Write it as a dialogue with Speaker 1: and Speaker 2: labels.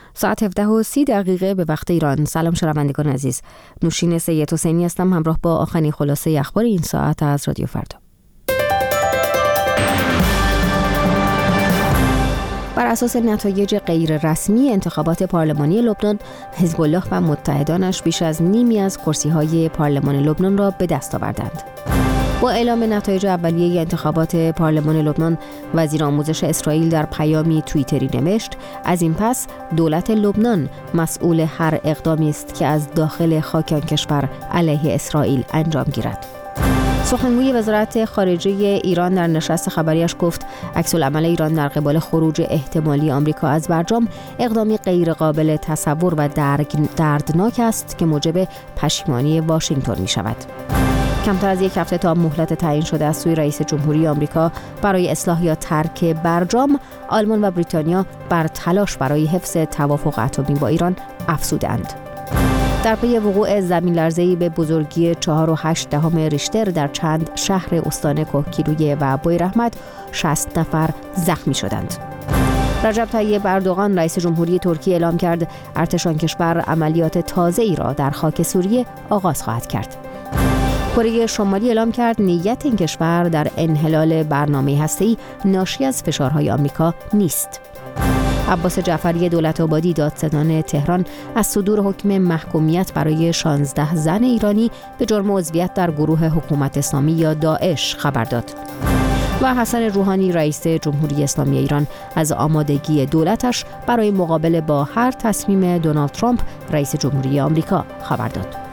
Speaker 1: ساعت 17:30 به وقت ایران. سلام شنوندگان عزیز، نوشین سید حسینی هستم همراه با آخرین خلاصه اخبار این ساعت از رادیو فردا. بر اساس نتایج غیر رسمی انتخابات پارلمانی لبنان، حزب الله و متحدانش بیش از نیمی از کرسی‌های پارلمان لبنان را به دست آوردند. با اعلام نتایج اولیه انتخابات پارلمان لبنان، وزیر آموزش اسرائیل در پیامی توییتری نوشت: از این پس دولت لبنان مسئول هر اقدامی است که از داخل خاک آن کشور علیه اسرائیل انجام گیرد. سخنگوی وزارت خارجه ایران در نشست خبریش گفت عکس‌العمل ایران در قبال خروج احتمالی آمریکا از برجام اقدامی غیرقابل تصور و دردناک است که موجب پشیمانی واشنگتن می شود. کمتر از یک هفته تا مهلت تعیین شده از سوی رئیس جمهوری آمریکا برای اصلاح یا ترک برجام، آلمان و بریتانیا بر تلاش برای حفظ توافق اتمی با ایران افزودند. در پی وقوع زمین‌لرزه‌ای به بزرگی 4.8 ریشتر در چند شهر استان کوهگیلویه و بویراحمد 60 نفر زخمی شدند. رجب طیب اردوغان رئیس جمهوری ترکیه اعلام کرد ارتش آن کشور عملیات تازه‌ای را در خاک سوریه آغاز خواهد کرد. کره شمالی اعلام کرد نیت این کشور در انحلال برنامه هسته‌ای ناشی از فشارهای آمریکا نیست. عباس جعفری دولت‌آبادی دادستان تهران از صدور حکم محکومیت برای 16 زن ایرانی به جرم عضویت در گروه حکومت اسلامی یا داعش خبر داد. و حسن روحانی رئیس جمهوری اسلامی ایران از آمادگی دولتش برای مقابله با هر تصمیم دونالد ترامپ رئیس جمهوری آمریکا خبر داد.